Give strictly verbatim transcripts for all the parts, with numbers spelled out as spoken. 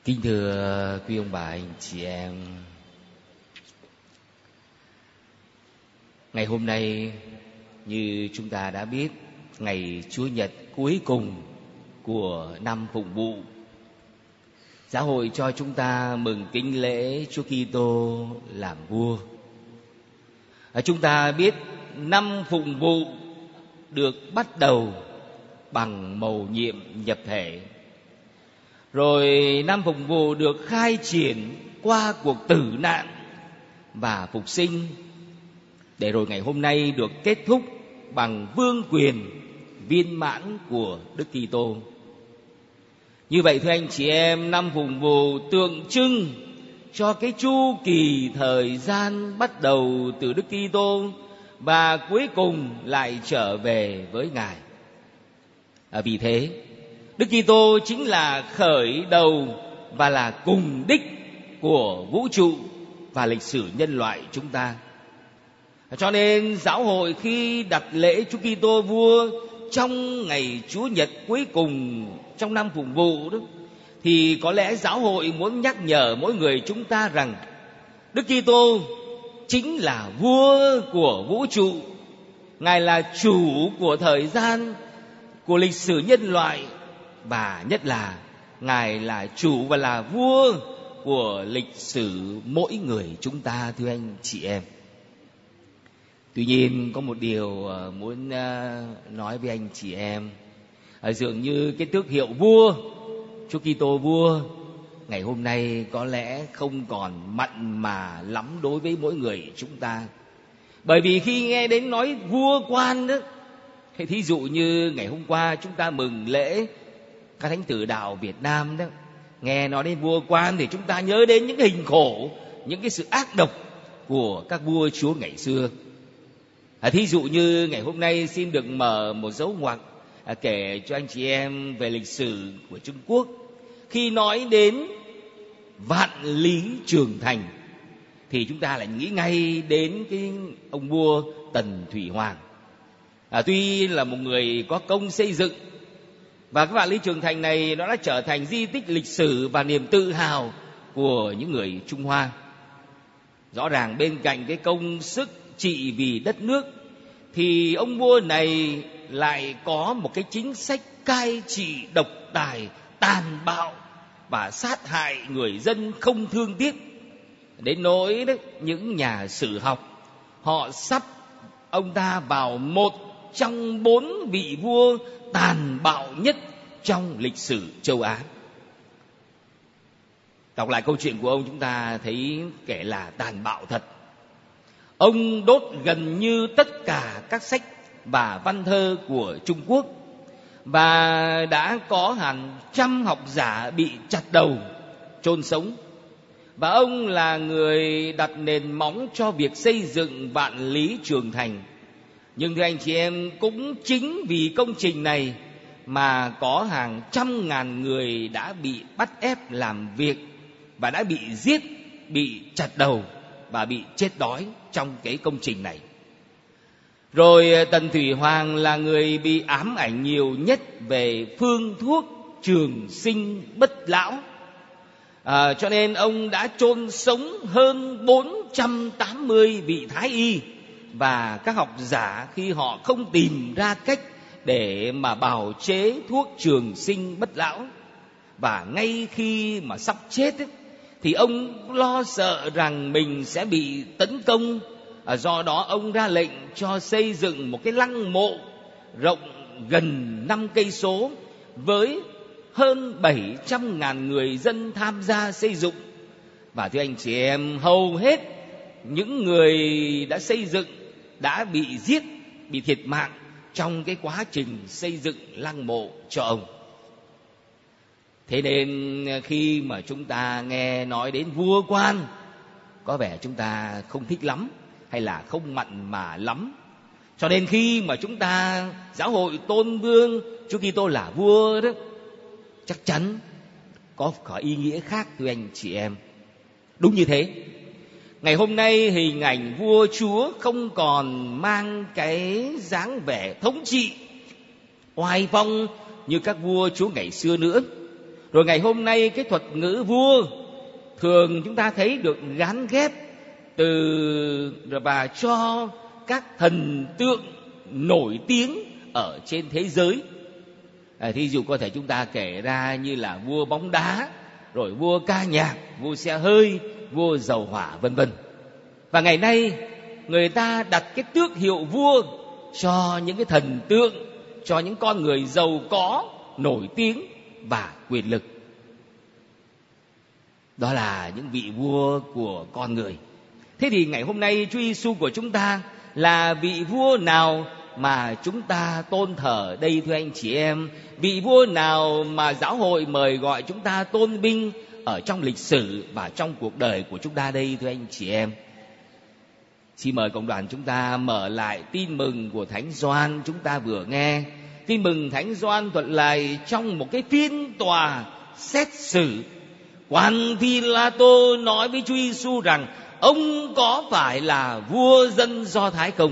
Kính thưa quý ông bà anh chị em, ngày hôm nay như chúng ta đã biết, ngày Chúa Nhật cuối cùng của năm Phụng Vụ, Giáo hội cho chúng ta mừng kính lễ Chúa Kitô làm vua. Chúng ta biết năm Phụng Vụ được bắt đầu bằng mầu nhiệm nhập thể, rồi năm Phụng Vụ được khai triển qua cuộc tử nạn và phục sinh, để rồi ngày hôm nay được kết thúc bằng vương quyền viên mãn của Đức Kitô. Như vậy thưa anh chị em, năm Phụng Vụ tượng trưng cho cái chu kỳ thời gian bắt đầu từ Đức Kitô và cuối cùng lại trở về với Ngài. À, vì thế Đức Kitô chính là khởi đầu và là cùng đích của vũ trụ và lịch sử nhân loại chúng ta. Cho nên giáo hội khi đặt lễ Chúa Kitô vua trong ngày Chúa Nhật cuối cùng trong năm Phụng Vụ đó, thì có lẽ giáo hội muốn nhắc nhở mỗi người chúng ta rằng Đức Kitô chính là vua của vũ trụ. Ngài là chủ của thời gian, của lịch sử nhân loại, và nhất là Ngài là chủ và là vua của lịch sử mỗi người chúng ta, thưa anh chị em. Tuy nhiên có một điều muốn nói với anh chị em, dường như cái tước hiệu vua, Chúa Kitô vua, ngày hôm nay có lẽ không còn mặn mà lắm đối với mỗi người chúng ta. Bởi vì khi nghe đến nói vua quan đó, thí dụ như ngày hôm qua chúng ta mừng lễ các thánh tử đạo Việt Nam đó, nghe nói đến vua quan thì chúng ta nhớ đến những hình khổ, những cái sự ác độc của các vua chúa ngày xưa. À, thí dụ như ngày hôm nay xin được mở một dấu ngoặc à, kể cho anh chị em về lịch sử của Trung Quốc. Khi nói đến Vạn Lý Trường Thành thì chúng ta lại nghĩ ngay đến cái ông vua Tần Thủy Hoàng. À, tuy là một người có công xây dựng, và cái Vạn Lý Trường Thành này nó đã trở thành di tích lịch sử và niềm tự hào của những người Trung Hoa. Rõ ràng bên cạnh cái công sức trị vì đất nước thì ông vua này lại có một cái chính sách cai trị độc tài, tàn bạo và sát hại người dân không thương tiếc. Đến nỗi đấy, những nhà sử học họ sắp ông ta vào một trong bốn vị vua tàn bạo nhất trong lịch sử châu Á. Đọc lại câu chuyện của ông, chúng ta thấy kể là tàn bạo thật. Ông đốt gần như tất cả các sách và văn thơ của Trung Quốc, và đã có hàng trăm học giả bị chặt đầu, chôn sống. Và ông là người đặt nền móng cho việc xây dựng Vạn Lý Trường Thành. Nhưng thưa anh chị em, cũng chính vì công trình này mà có hàng trăm ngàn người đã bị bắt ép làm việc và đã bị giết, bị chặt đầu và bị chết đói trong cái công trình này. Rồi Tần Thủy Hoàng là người bị ám ảnh nhiều nhất về phương thuốc trường sinh bất lão. À, cho nên ông đã chôn sống hơn bốn trăm tám mươi vị thái y và các học giả khi họ không tìm ra cách để mà bào chế thuốc trường sinh bất lão. Và ngay khi mà sắp chết ấy, thì ông lo sợ rằng mình sẽ bị tấn công. À, do đó ông ra lệnh cho xây dựng một cái lăng mộ rộng gần năm cây số với hơn bảy trăm ngàn người dân tham gia xây dựng. Và thưa anh chị em, hầu hết những người đã xây dựng đã bị giết, bị thiệt mạng trong cái quá trình xây dựng lăng mộ cho ông. Thế nên khi mà chúng ta nghe nói đến vua quan, có vẻ chúng ta không thích lắm, hay là không mặn mà lắm. Cho nên khi mà chúng ta giáo hội tôn vâng Chúa Kitô là vua đó, chắc chắn có có ý nghĩa khác, thưa anh chị em. Đúng như thế, ngày hôm nay hình ảnh vua chúa không còn mang cái dáng vẻ thống trị oai phong như các vua chúa ngày xưa nữa, Rồi ngày hôm nay cái thuật ngữ vua thường chúng ta thấy được gán ghép từ và cho các thần tượng nổi tiếng ở trên thế giới. À, thí dụ có thể chúng ta kể ra như là vua bóng đá, rồi vua ca nhạc, vua xe hơi, vua dầu hỏa, vân vân. Và ngày nay người ta đặt cái tước hiệu vua cho những cái thần tượng, cho những con người giàu có, nổi tiếng và quyền lực. Đó là những vị vua của con người. Thế thì ngày hôm nay Chúa Giêsu của chúng ta là vị vua nào mà chúng ta tôn thờ đây thưa anh chị em? Vị vua nào mà giáo hội mời gọi chúng ta tôn vinh ở trong lịch sử và trong cuộc đời của chúng ta đây thưa anh chị em? Xin mời cộng đoàn chúng ta mở lại tin mừng của Thánh Gioan chúng ta vừa nghe. Tin mừng Thánh Gioan thuật lại trong một cái phiên tòa xét xử. Quan Phi-la-tô nói với Chúa Giêsu rằng ông có phải là vua dân Do Thái không?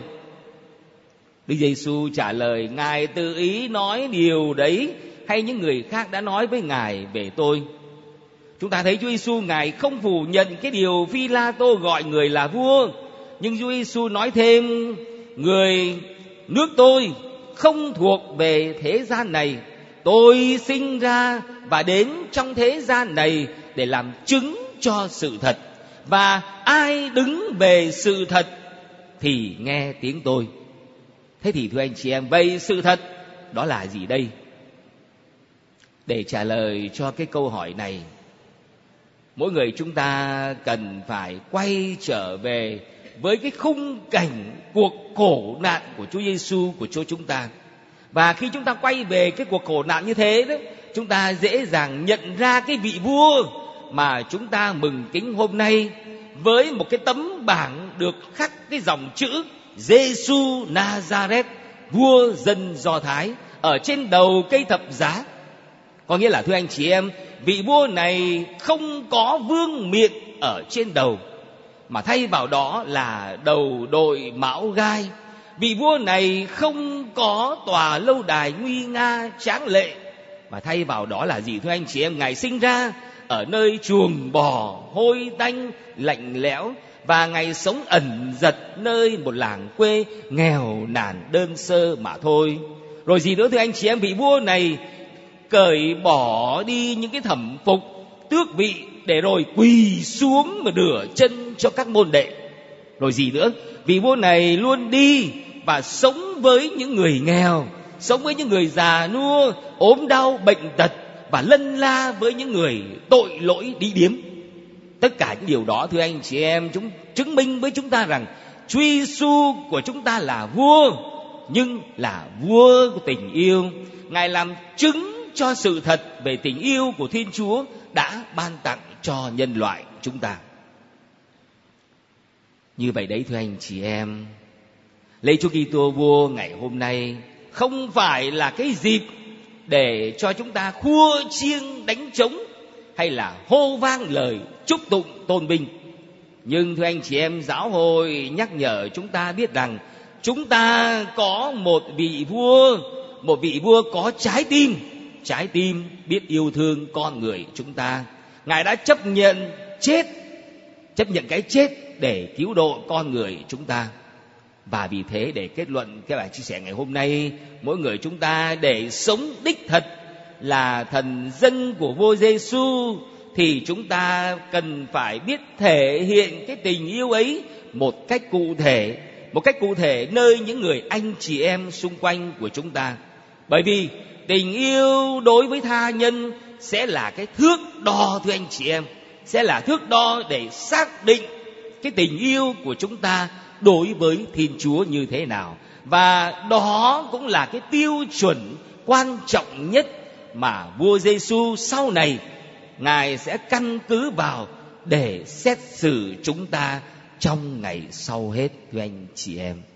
Đức Giêsu trả lời: Ngài tự ý nói điều đấy hay những người khác đã nói với Ngài về tôi? Chúng ta thấy Chúa Giêsu Ngài không phủ nhận cái điều Phi-la-tô gọi người là vua, nhưng Chúa Giêsu nói thêm: người nước tôi không thuộc về thế gian này. Tôi sinh ra và đến trong thế gian này để làm chứng cho sự thật, và ai đứng về sự thật thì nghe tiếng tôi. Thế thì thưa anh chị em, vậy sự thật đó là gì đây? Để trả lời cho cái câu hỏi này, mỗi người chúng ta cần phải quay trở về với cái khung cảnh cuộc khổ nạn của Chúa Giêsu, của Chúa chúng ta. Và khi chúng ta quay về cái cuộc khổ nạn như thế đó, chúng ta dễ dàng nhận ra cái vị vua mà chúng ta mừng kính hôm nay, với một cái tấm bảng được khắc cái dòng chữ Giêsu Nazareth, vua dân Do Thái, ở trên đầu cây thập giá. Có nghĩa là thưa anh chị em, vị vua này không có vương miện ở trên đầu, mà thay vào đó là đầu đội mão gai. Vị vua này không có tòa lâu đài nguy nga tráng lệ, mà thay vào đó là gì thưa anh chị em? Ngài sinh ra ở nơi chuồng bò hôi tanh lạnh lẽo, và Ngài sống ẩn dật nơi một làng quê nghèo nàn đơn sơ mà thôi. Rồi gì nữa thưa anh chị em? Vị vua này cởi bỏ đi những cái thẩm phục tước vị, để rồi quỳ xuống mà rửa chân cho các môn đệ. Rồi gì nữa? Vị vua này luôn đi và sống với những người nghèo, sống với những người già nua, ốm đau, bệnh tật, và lân la với những người tội lỗi đi điếm. Tất cả những điều đó thưa anh chị em, chúng chứng minh với chúng ta rằng Chúa Giêsu của chúng ta là vua, nhưng là vua của tình yêu. Ngài làm chứng cho sự thật về tình yêu của Thiên Chúa đã ban tặng cho nhân loại chúng ta. Như vậy đấy thưa anh chị em, lễ Chúa Kitô vua ngày hôm nay không phải là cái dịp để cho chúng ta khua chiêng đánh trống hay là hô vang lời chúc tụng tôn vinh. Nhưng thưa anh chị em, giáo hội nhắc nhở chúng ta biết rằng chúng ta có một vị vua, một vị vua có trái tim, trái tim biết yêu thương con người chúng ta. Ngài đã chấp nhận chết, chấp nhận cái chết để cứu độ con người chúng ta. Và vì thế, để kết luận cái bài chia sẻ ngày hôm nay, mỗi người chúng ta để sống đích thật là thần dân của vua Giêsu, thì chúng ta cần phải biết thể hiện cái tình yêu ấy một cách cụ thể, một cách cụ thể nơi những người anh chị em xung quanh của chúng ta. Bởi vì tình yêu đối với tha nhân sẽ là cái thước đo thưa anh chị em, sẽ là thước đo để xác định cái tình yêu của chúng ta đối với Thiên Chúa như thế nào. Và đó cũng là cái tiêu chuẩn quan trọng nhất mà vua Giêsu sau này Ngài sẽ căn cứ vào để xét xử chúng ta trong ngày sau hết thưa anh chị em.